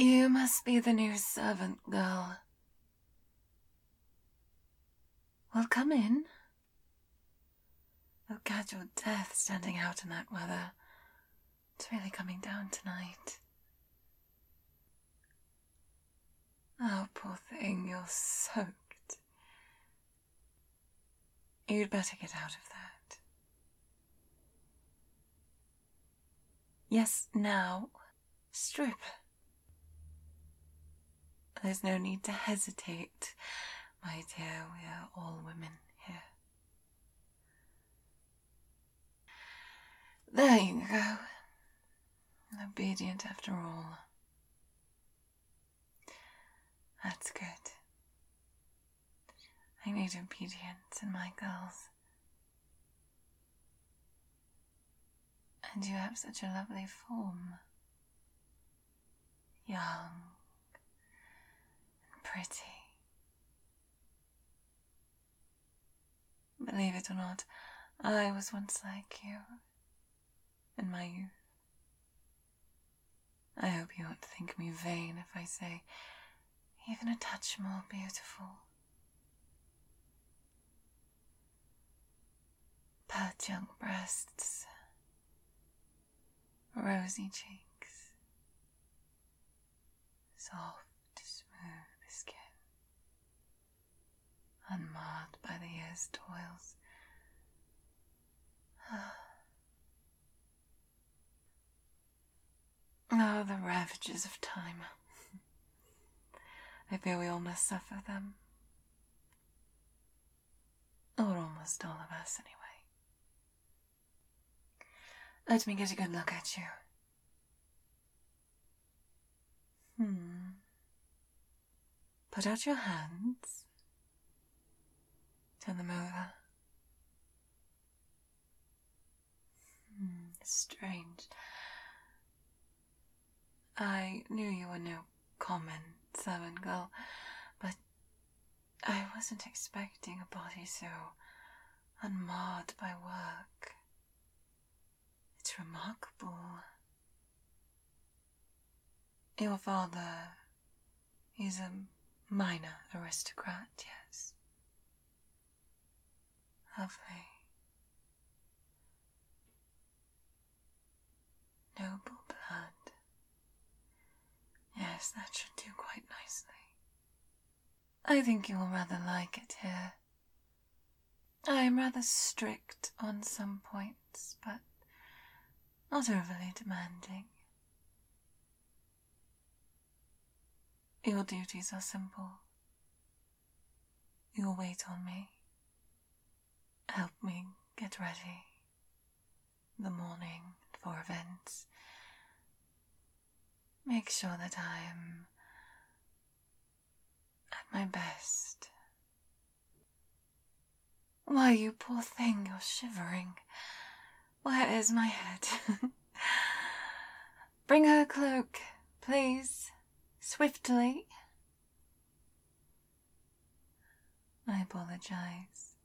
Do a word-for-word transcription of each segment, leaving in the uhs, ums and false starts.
You must be the new servant girl. Well, come in. They'll catch your death standing out in that weather. It's really coming down tonight. Oh, poor thing, you're soaked. You'd better get out of that. Yes, now, strip. There's no need to hesitate, my dear. We are all women here. There you go. Obedient after all. That's good. I need obedience in my girls. And you have such a lovely form. Young and pretty. Believe it or not, I was once like you in my youth. I hope you won't think me vain if I say even a touch more beautiful. Pert young breasts, rosy cheeks, soft, smooth skin, unmarred by the year's toils. Oh, the ravages of time. I fear we all must suffer them. Or almost all of us, anyway. Let me get a good look at you. Hmm. Put out your hands. Turn them over. Hmm, strange. I knew you were no common servant girl, but I wasn't expecting a body so unmarred by work. It's remarkable. Your father, he's a minor aristocrat, yes. Lovely. Noble blood. Yes, that should do quite nicely. I think you will rather like it here. I am rather strict on some points, but not overly demanding. Your duties are simple. You'll wait on me. Help me get ready. The morning for events. Make sure that I am at my best. Why, you poor thing, you're shivering. Where is my head? Bring her a cloak, please. Swiftly. I apologize.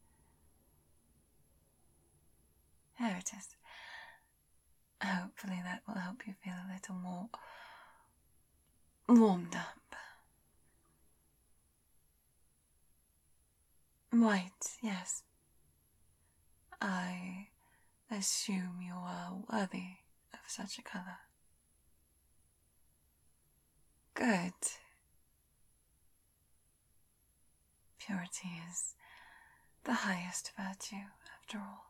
Here it is. Hopefully that will help you feel a little more warmed up. White, yes. I assume you are worthy of such a colour. Good. Purity is the highest virtue, after all.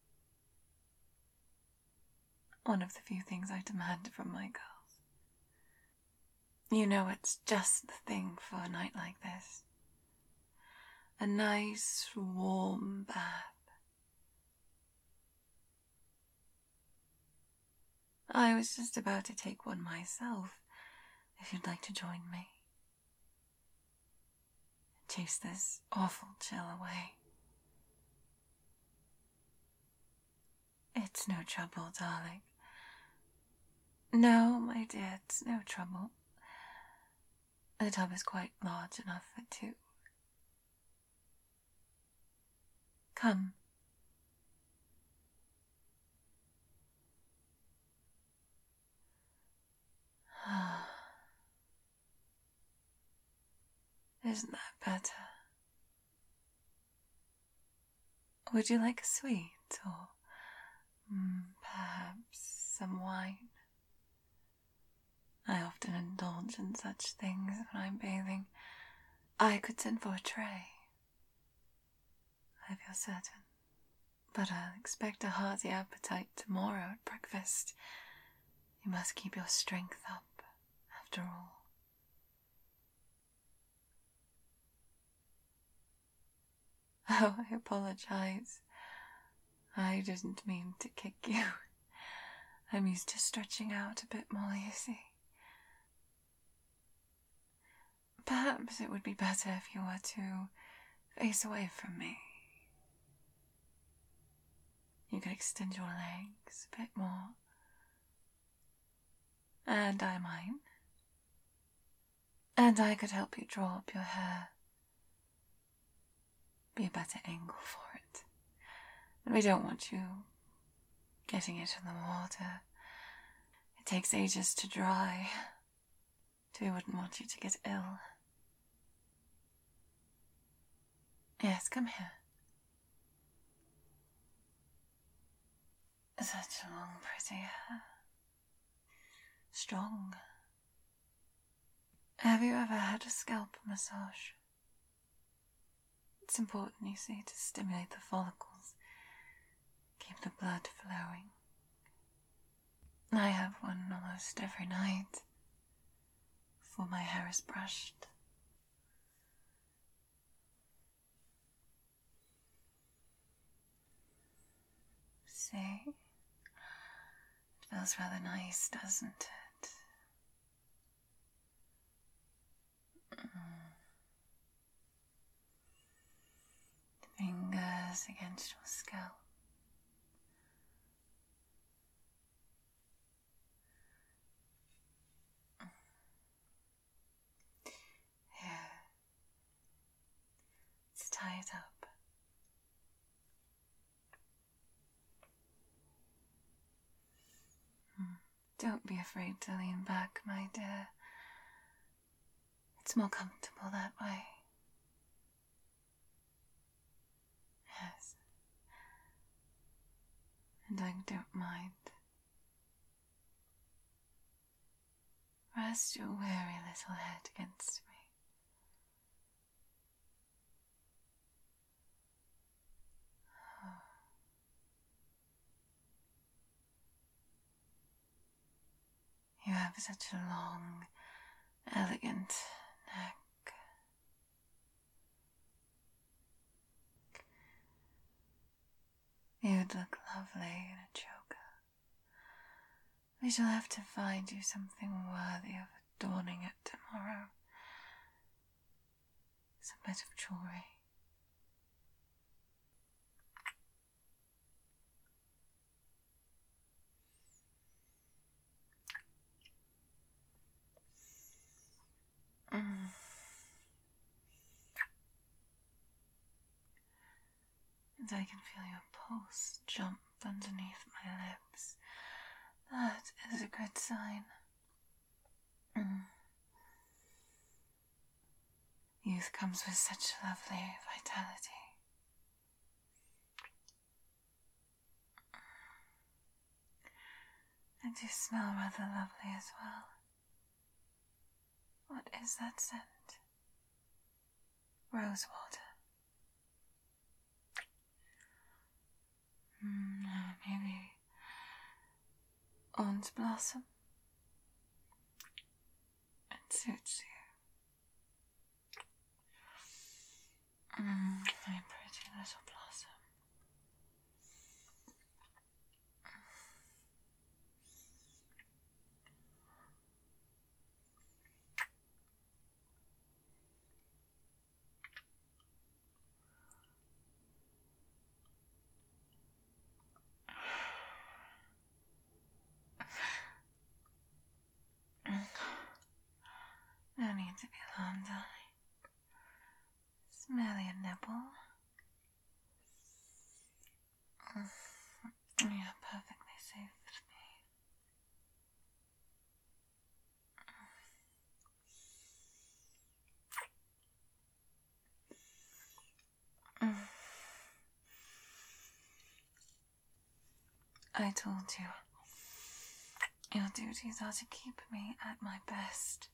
One of the few things I demand from my girls. You know it's just the thing for a night like this. A nice, warm bath. I was just about to take one myself, if you'd like to join me. Chase this awful chill away. It's no trouble, darling. No, my dear, it's no trouble. The tub is quite large enough for two. Come. Isn't that better? Would you like a sweet, or mm, perhaps some wine? I often indulge in such things when I'm bathing. I could send for a tray. I feel certain. But I'll expect a hearty appetite tomorrow at breakfast. You must keep your strength up, after all. Oh, I apologize. I didn't mean to kick you. I'm used to stretching out a bit more, you see. Perhaps it would be better if you were to face away from me. You could extend your legs a bit more. And I mine. And I could help you draw up your hair. Be a better angle for it. And we don't want you getting it in the water. It takes ages to dry. So we wouldn't want you to get ill. Yes, come here. Such a long, pretty hair. Strong. Have you ever had a scalp massage? It's important, you see, to stimulate the follicles, keep the blood flowing. I have one almost every night, before my hair is brushed. See? It feels rather nice, doesn't it? Mm. Fingers against your scalp. Here. Let's tie it up. Don't be afraid to lean back, my dear. It's more comfortable that way. Yes. And I don't mind. Rest your weary little head against me. Oh. You have such a long, elegant neck. You'd look lovely in a choker. We shall have to find you something worthy of adorning it tomorrow. Some bit of jewelry. Mm. And I can feel your pulse jump underneath my lips. That is a good sign. Mm. Youth comes with such lovely vitality. And you smell rather lovely as well. What is that scent? Rose water. Mm, maybe orange blossom. It suits you. Mm, my pretty little blossom. No need to be alarmed, darling. It's merely a nibble. You're perfectly safe with me. I told you, your duties are to keep me at my best.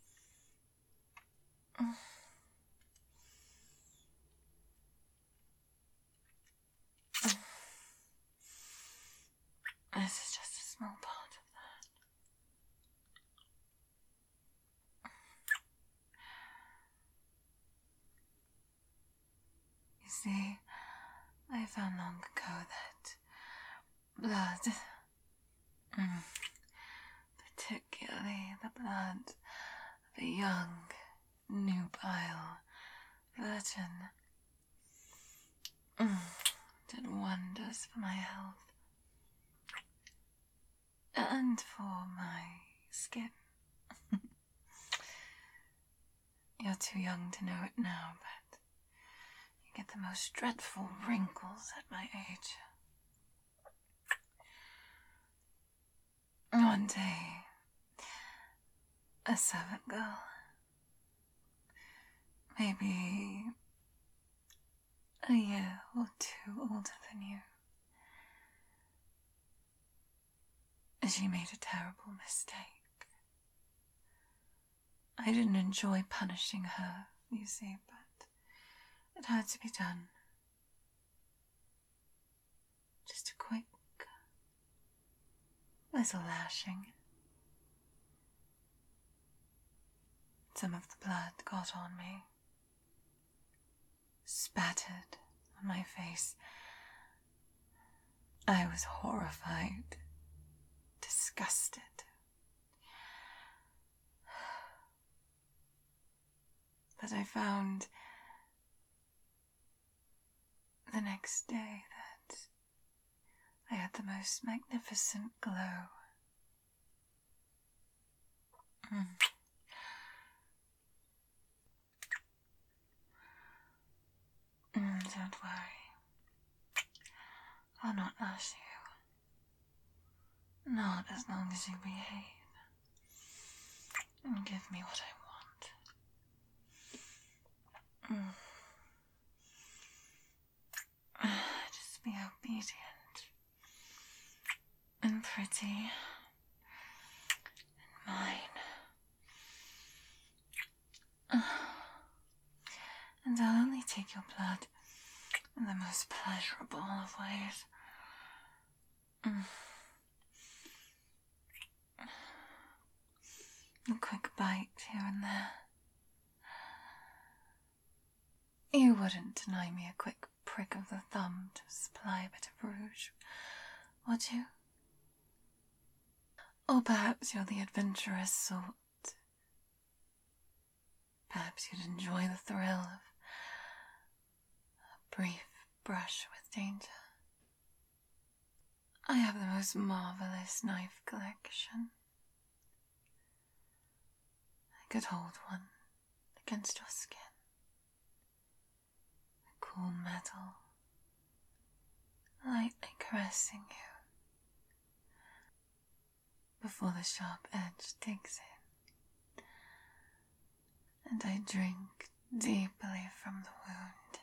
This is just a small part of that. You see, I found long ago that blood, mm, particularly the blood of a young, nubile virgin, mm, did wonders for my health. And for my skin. You're too young to know it now, but you get the most dreadful wrinkles at my age. One day, a servant girl, maybe a year or two older than you, she made a terrible mistake. I didn't enjoy punishing her, you see, but it had to be done. Just a quick little lashing. Some of the blood got on me, spattered on my face. I was horrified. Disgusted. But I found the next day that I had the most magnificent glow. Mm. Mm, don't worry. I'll not lash you. Not as long as you behave and give me what I want. Mm. Just be obedient and pretty and mine. And I'll only take your blood in the most pleasurable of ways. Mm. A quick bite here and there. You wouldn't deny me a quick prick of the thumb to supply a bit of rouge, would you? Or perhaps you're the adventurous sort. Perhaps you'd enjoy the thrill of a brief brush with danger. I have the most marvelous knife collection. I could hold one against your skin. A cool metal, lightly caressing you before the sharp edge digs in, and I drink deeply from the wound.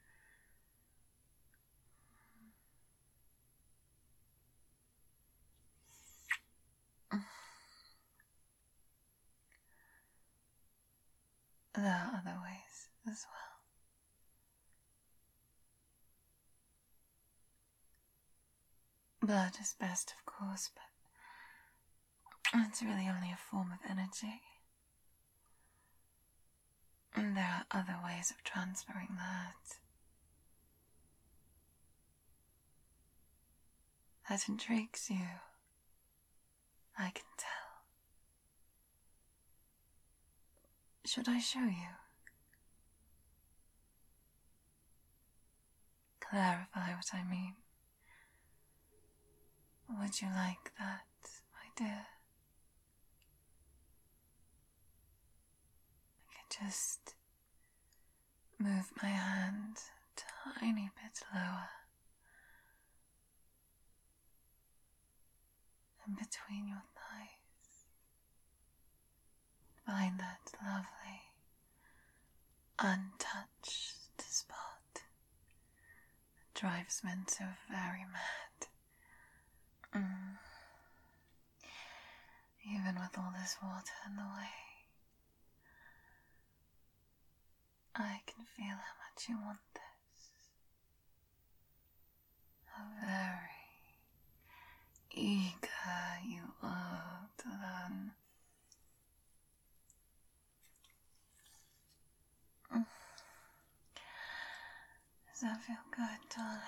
There are other ways as well. Blood is best, of course, but it's really only a form of energy. And there are other ways of transferring that. That intrigues you, I can tell. Should I show you? Clarify what I mean. Would you like that, my dear? I can just move my hand a tiny bit lower and between your thighs. Find that lovely, untouched spot that drives men so very mad. with all this water in the way. I can feel how much you want this. How very eager you are to learn. Does that feel good, darling?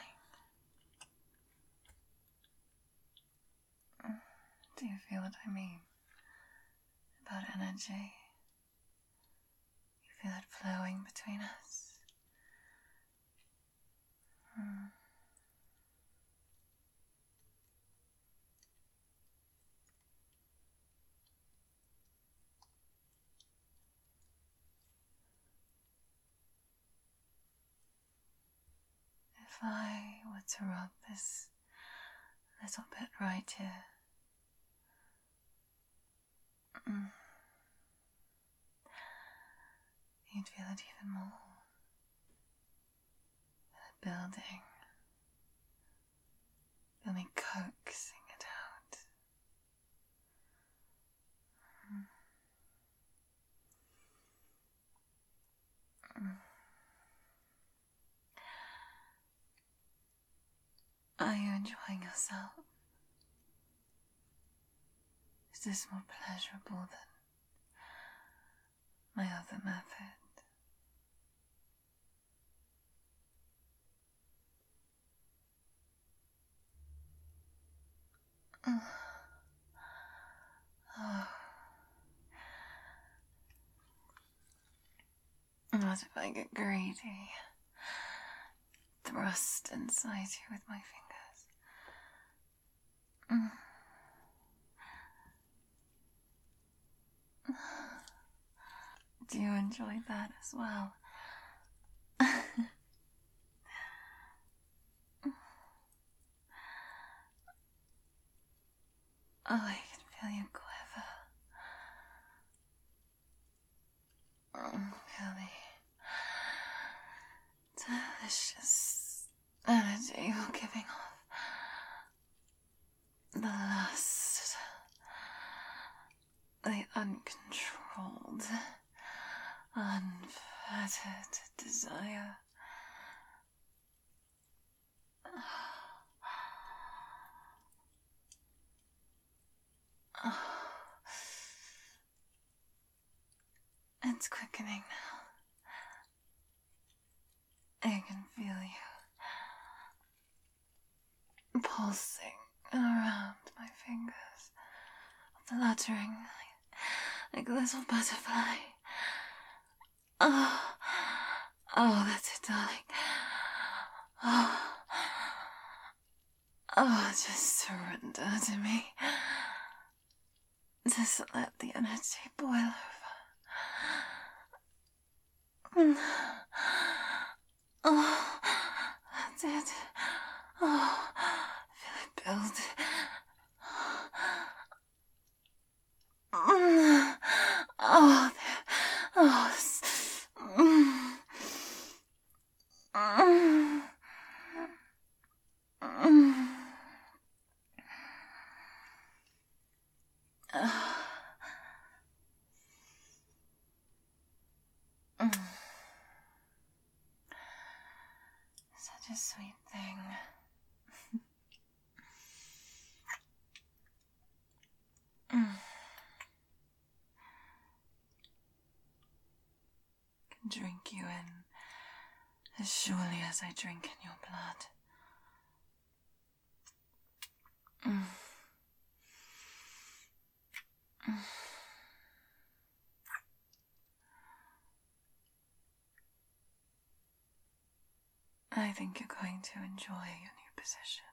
Do you feel what I mean about energy? You feel it flowing between us? Hmm. If I were to rub this little bit right here, mm, you'd feel it even more. Feel it building. Feel me coaxing it out. Mm. Mm. Are you enjoying yourself? Is this more pleasurable than my other method? Oh. What if I get greedy? Thrust inside you with my fingers. Mm. Do you enjoy that as well? Oh, I can feel you quiver. Mm, feel the delicious energy you're giving off. The lust, the uncontrolled, unfettered desire. Oh. It's quickening now. I can feel you pulsing around my fingers, fluttering like, like a little butterfly. Oh, oh, that's it, darling. Oh, oh, just surrender to me. Just let the energy boil over. Oh, that's it. Oh, feel it build. Oh, oh, mm, mm, mm. Mm. Such a sweet thing. Mm. Can drink you in as surely as I drink in your blood. Mm. Mm. I think you're going to enjoy your new position.